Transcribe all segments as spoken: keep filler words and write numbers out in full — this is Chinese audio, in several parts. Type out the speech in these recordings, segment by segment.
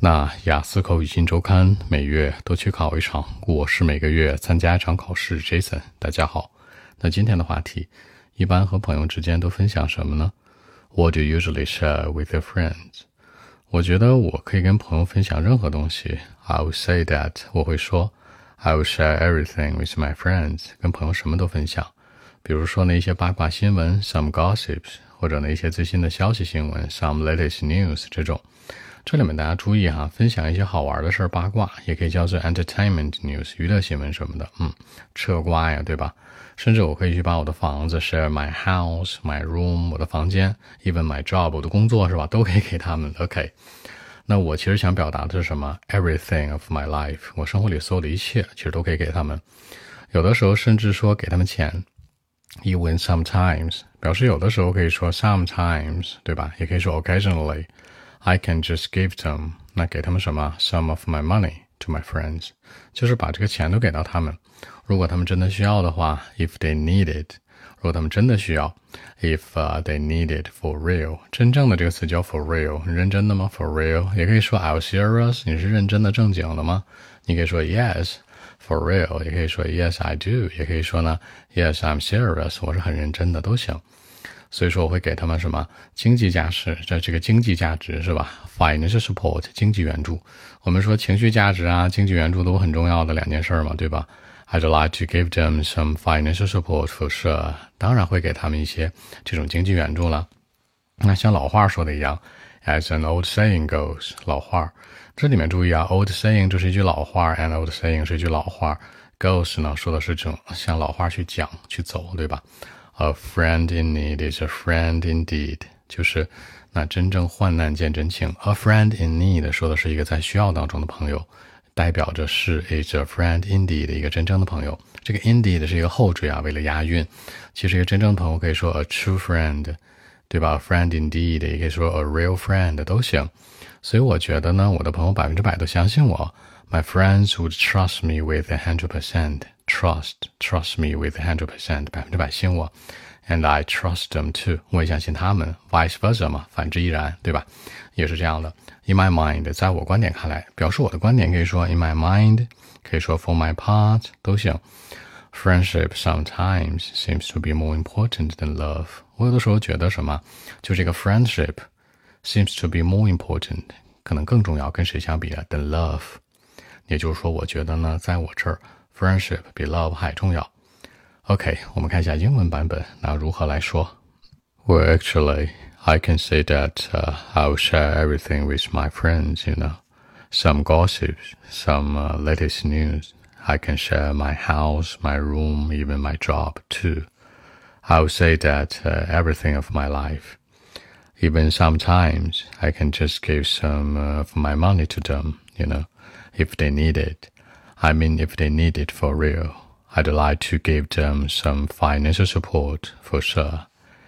那雅思口语新周刊每月都去考一场，我是每个月参加一场考试 Jason。 大家好，那今天的话题，一般和朋友之间都分享什么呢？ What do you usually share with your friends? 我觉得我可以跟朋友分享任何东西。 I will say that 我会说 I will share everything with my friends， 跟朋友什么都分享。比如说呢一些八卦新闻 some gossips， 或者呢一些最新的消息新闻 some latest news 这种。这里面大家注意哈，分享一些好玩的事儿，八卦也可以叫做 entertainment news， 娱乐新闻什么的，嗯，吃个瓜呀，对吧？甚至我可以去把我的房子 share my house, my room， 我的房间 even my job， 我的工作是吧，都可以给他们。 OK， 那我其实想表达的是什么？ everything of my life， 我生活里所有的一切其实都可以给他们。有的时候甚至说给他们钱， even sometimes 表示有的时候可以说 sometimes， 对吧？也可以说 occasionally I can just give them， 那给他们什么 some of my money to my friends， 就是把这个钱都给到他们。如果他们真的需要的话 if they need it， 如果他们真的需要 if、uh, they need it for real， 真正的这个词叫 for real， 认真的吗 for real， 也可以说 are you serious， 你是认真的正经的吗？你可以说 yes for real， 也可以说 yes I do， 也可以说呢 yes I'm serious， 我是很认真的都行。所以说我会给他们什么经济价值，这这个经济价值是吧 financial support， 经济援助。我们说情绪价值啊，经济援助都很重要的两件事嘛，对吧？ I'd like to give them some financial support for sure， 当然会给他们一些这种经济援助了。那像老话说的一样 as an old saying goes， 老话这里面注意啊， old saying 这是一句老话， an old saying 是一句老话， goes 呢说的是这种像老话去讲去走，对吧？A friend in need is a friend indeed， 就是那真正患难见真情。 A friend in need 说的是一个在需要当中的朋友，代表着是 is a friend indeed 一个真正的朋友。这个 indeed 是一个后缀啊，为了押韵。其实一个真正的朋友可以说 a true friend， 对吧？ A friend indeed 也可以说 a real friend 都行。所以我觉得呢，我的朋友百分之百都相信我。My friends would trust me with a hundred percent。Trust, trust me with a hundred percent， 百分之百信我。And I trust them too， 我也相信他们。Vice versa 嘛，反之亦然，对吧？也是这样的。In my mind， 在我观点看来，表示我的观点可以说 in my mind， 可以说 for my part， 都行。Friendship sometimes seems to be more important than love。我有的时候觉得什么，就这个 friendship seems to be more important， 可能更重要，跟谁相比啊 than love。也就是说，我觉得呢，在我这儿Friendship 比 love 还重要。 OK， 我们看一下英文版本，那如何来说。 Well, actually, I can say that、uh, I'll share everything with my friends, you know. Some gossips, some、uh, latest news. I can share my house, my room, even my job too. I'll say that、uh, everything of my life. Even sometimes, I can just give some、uh, of my money to them, you know, if they need it.I mean, if they need it for real, I'd like to give them some financial support for sure.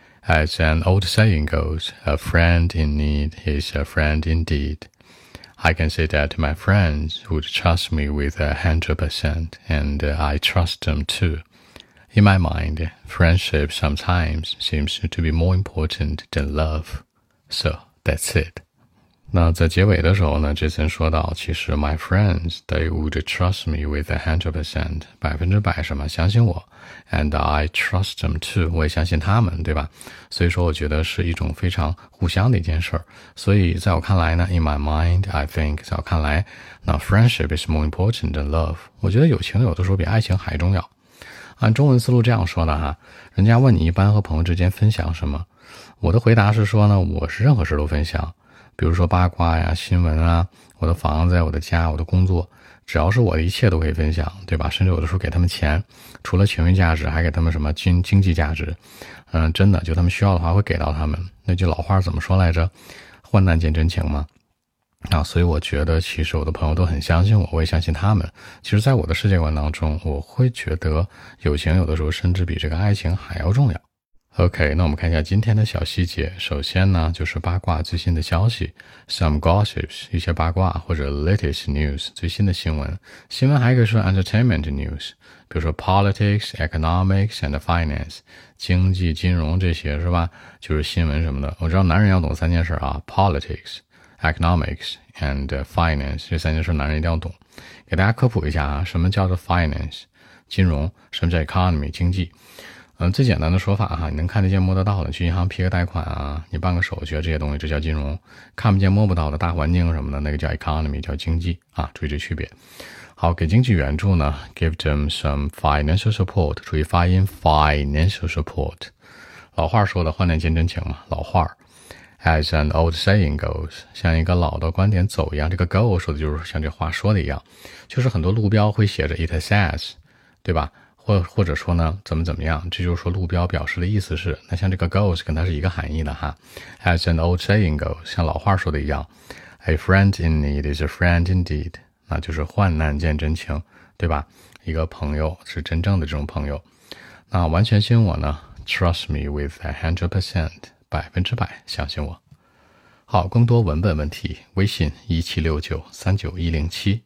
As an old saying goes, a friend in need is a friend indeed. I can say that my friends would trust me with a hundred percent, and I trust them too. In my mind, friendship sometimes seems to be more important than love. So, that's it.那在结尾的时候呢，之前说到，其实 my friends they would trust me with a hundred percent， 百分之百什么相信我 ，and I trust them too， 我也相信他们，对吧？所以说，我觉得是一种非常互相的一件事儿。所以在我看来呢 ，in my mind I think， 在我看来，那 friendship is more important than love。我觉得友情有的时候比爱情还重要。按中文思路这样说的哈，人家问你一般和朋友之间分享什么，我的回答是说呢，我是任何事都分享。比如说八卦呀、新闻啊，我的房子呀、我的家、我的工作，只要是我的一切都可以分享，对吧？甚至有的时候给他们钱，除了情绪价值，还给他们什么经经济价值。嗯，真的，就他们需要的话会给到他们。那句老话怎么说来着？患难见真情嘛。啊，所以我觉得其实我的朋友都很相信我，我也相信他们。其实在我的世界观当中，我会觉得友情有的时候甚至比这个爱情还要重要。OK， 那我们看一下今天的小细节。首先呢，就是八卦最新的消息 ，some gossips 一些八卦或者 latest news 最新的新闻。新闻还可以说 entertainment news， 比如说 politics, economics and finance， 经济、金融这些是吧？就是新闻什么的。我知道男人要懂三件事啊 ，politics、economics and finance 这三件事男人一定要懂。给大家科普一下啊，什么叫做 finance 金融，什么叫 economy 经济。嗯，最简单的说法哈，你能看得见摸得到的，去银行批个贷款啊，你办个手续这些东西，这叫金融。看不见摸不到的大环境什么的，那个叫 economy 叫经济啊，注意这区别。好，给经济援助呢 give them some financial support， 注意发音 financial support。 老话说的换点见真情嘛，老话 as an old saying goes， 像一个老的观点走一样，这个 go 说的就是像这话说的一样，就是很多路标会写着 it says， 对吧，或或者说呢怎么怎么样，这就是说路标表示的意思是，那像这个 goes 跟它是一个含义的哈。 as an old saying goes， 像老话说的一样， a friend in need is a friend indeed， 那就是患难见真情，对吧，一个朋友是真正的这种朋友。那完全信我呢 trust me with a hundred percent， 百分之百相信我。好，更多文本问题微信一七六九三九一零七。